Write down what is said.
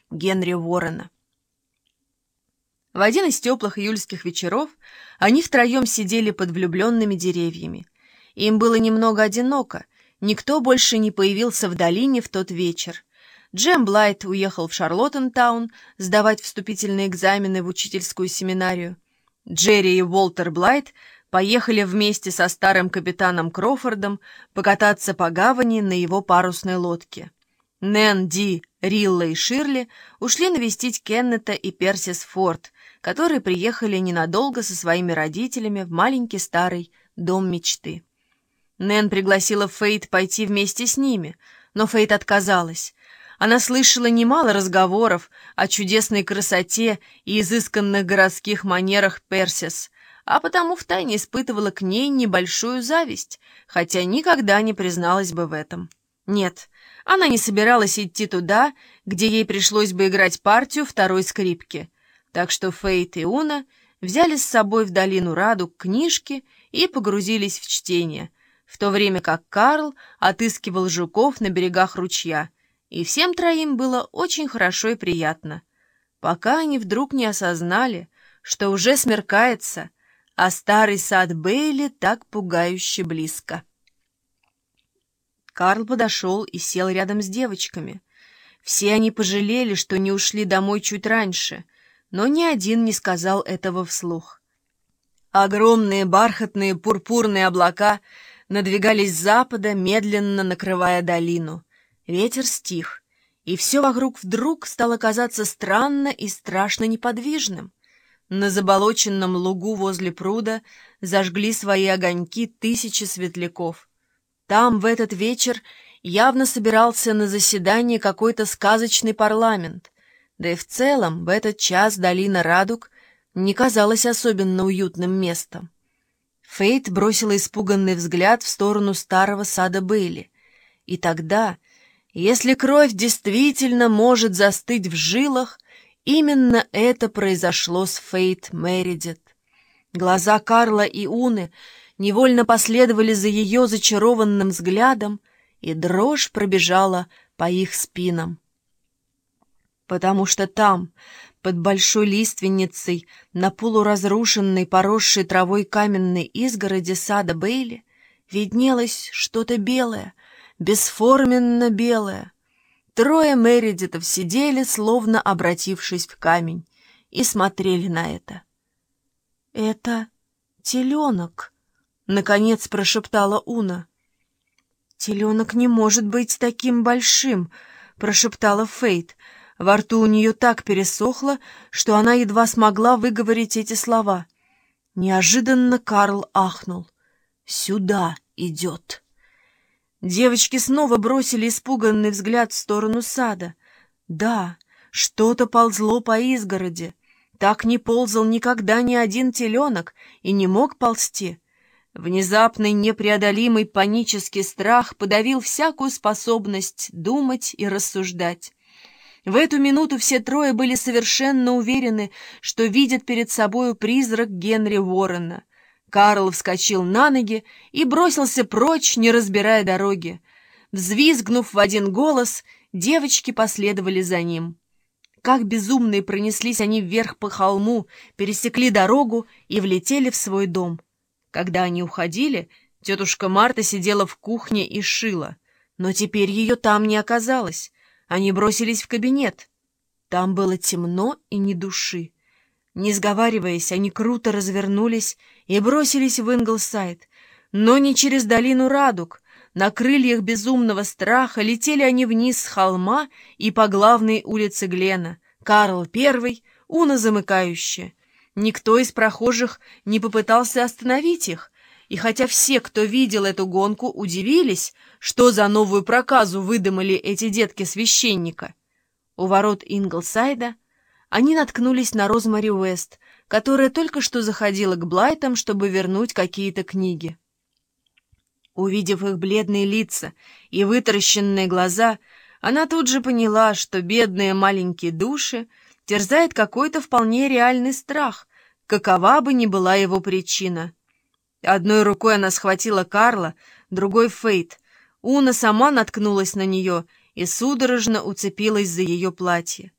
Генри Уоррена. В один из теплых июльских вечеров они втроем сидели под влюбленными деревьями. Им было немного одиноко, никто больше не появился в долине в тот вечер. Джем Блайт уехал в Шарлоттентаун сдавать вступительные экзамены в учительскую семинарию. Джерри и Уолтер Блайт поехали вместе со старым капитаном Кроуфордом покататься по гавани на его парусной лодке. Нэн, Ди, Рилла и Ширли ушли навестить Кеннета и Персис Форд, которые приехали ненадолго со своими родителями в маленький старый дом мечты. Нэн пригласила Фейт пойти вместе с ними, но Фейт отказалась. Она слышала немало разговоров о чудесной красоте и изысканных городских манерах Персис, а потому втайне испытывала к ней небольшую зависть, хотя никогда не призналась бы в этом. Нет, она не собиралась идти туда, где ей пришлось бы играть партию второй скрипки, так что Фейт и Уна взяли с собой в долину Радуг книжки и погрузились в чтение, в то время как Карл отыскивал жуков на берегах ручья, и всем троим было очень хорошо и приятно, пока они вдруг не осознали, что уже смеркается, а старый сад Бейли так пугающе близко. Карл подошел и сел рядом с девочками. Все они пожалели, что не ушли домой чуть раньше, но ни один не сказал этого вслух. Огромные бархатные пурпурные облака надвигались с запада, медленно накрывая долину. Ветер стих, и все вокруг вдруг стало казаться странно и страшно неподвижным. На заболоченном лугу возле пруда зажгли свои огоньки тысячи светляков. Там в этот вечер явно собирался на заседание какой-то сказочный парламент, да и в целом в этот час долина Радуг не казалась особенно уютным местом. Фейт бросила испуганный взгляд в сторону старого сада Бейли, и тогда, если кровь действительно может застыть в жилах, именно это произошло с Фейт Мередит. Глаза Карла и Уны невольно последовали за ее зачарованным взглядом, и дрожь пробежала по их спинам. Потому что там, под большой лиственницей, на полуразрушенной, поросшей травой каменной изгороди сада Бейли, виднелось что-то белое, бесформенно белое. Трое Мередитов сидели, словно обратившись в камень, и смотрели на это. «Это теленок», — наконец прошептала Уна. «Теленок не может быть таким большим», — прошептала Фейт. Во рту у нее так пересохло, что она едва смогла выговорить эти слова. Неожиданно Карл ахнул. «Сюда идет». Девочки снова бросили испуганный взгляд в сторону сада. Да, что-то ползло по изгороди. Так не ползал никогда ни один теленок и не мог ползти. Внезапный непреодолимый панический страх подавил всякую способность думать и рассуждать. В эту минуту все трое были совершенно уверены, что видят перед собою призрак Генри Уоррена. Карл вскочил на ноги и бросился прочь, не разбирая дороги. Взвизгнув в один голос, девочки последовали за ним. Как безумные пронеслись они вверх по холму, пересекли дорогу и влетели в свой дом. Когда они уходили, тетушка Марта сидела в кухне и шила, но теперь ее там не оказалось. Они бросились в кабинет. Там было темно и ни души. Не сговариваясь, они круто развернулись и бросились в Инглсайд, но не через долину Радуг. На крыльях безумного страха летели они вниз с холма и по главной улице Глена. Карл первый, Уна замыкающая. Никто из прохожих не попытался остановить их, и хотя все, кто видел эту гонку, удивились, что за новую проказу выдумали эти детки священника, у ворот Инглсайда они наткнулись на Розмари Уэст, которая только что заходила к Блайтам, чтобы вернуть какие-то книги. Увидев их бледные лица и вытаращенные глаза, она тут же поняла, что бедные маленькие души терзает какой-то вполне реальный страх, какова бы ни была его причина. Одной рукой она схватила Карла, другой — Фейт. Уна сама наткнулась на нее и судорожно уцепилась за ее платье.